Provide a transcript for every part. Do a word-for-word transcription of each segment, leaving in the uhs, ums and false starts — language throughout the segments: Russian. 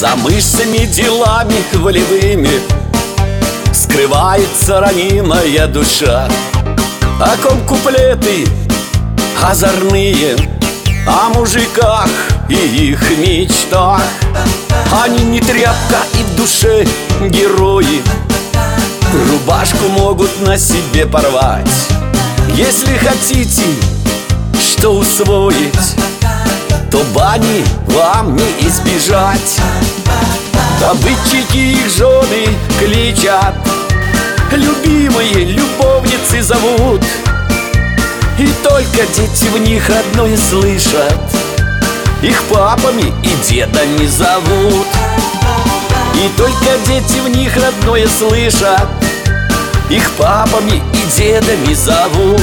За мышцами, делами волевыми скрывается ранимая душа. О ком куплеты озорные, о мужиках и их мечтах. Они не тряпка и в душе герои, рубашку могут на себе порвать. Если хотите что усвоить, то бани вам не избежать. Добытчики их жены кличат, любимые любовницы зовут. И только дети в них родное слышат, их папами и дедами зовут. И только дети в них родное слышат, их папами и дедами зовут.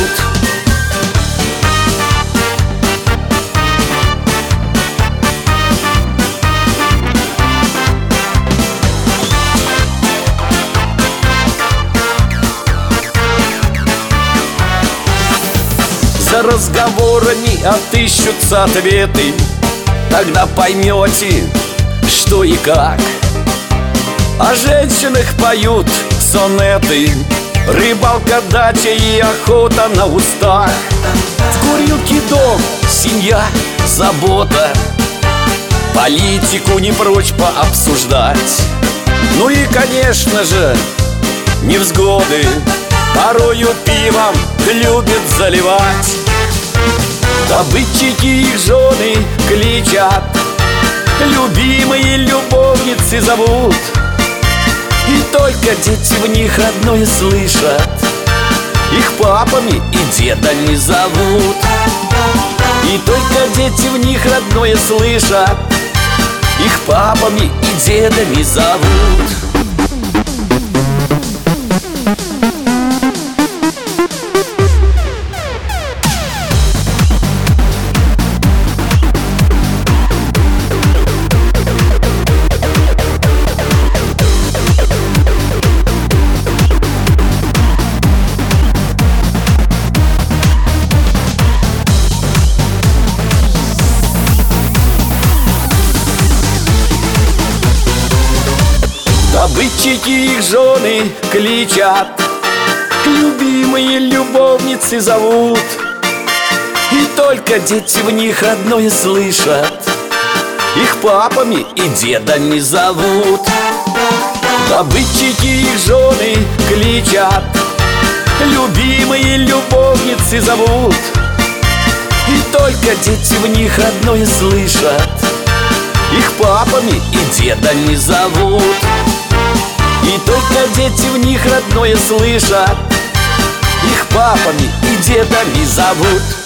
За разговорами отыщутся ответы, тогда поймете, что и как. О женщинах поют сонеты, рыбалка, дача и охота на устах. В курилке дом, семья, забота, политику не прочь пообсуждать. Ну и, конечно же, невзгоды порою пивом любят заливать. Добытчики их жены кличат, любимые любовницы зовут. И только дети в них родное слышат, их папами и дедами зовут. И только дети в них родное слышат, их папами и дедами зовут. Добытчики их жены кличат, любимые любовницы зовут. И только дети в них родное слышат, их папами и дедами зовут. Добытчики их жены кличат, любимые любовницы зовут. И только дети в них родное слышат, их папами и дедами зовут. И только дети в них родное слышат, их папами и дедами зовут.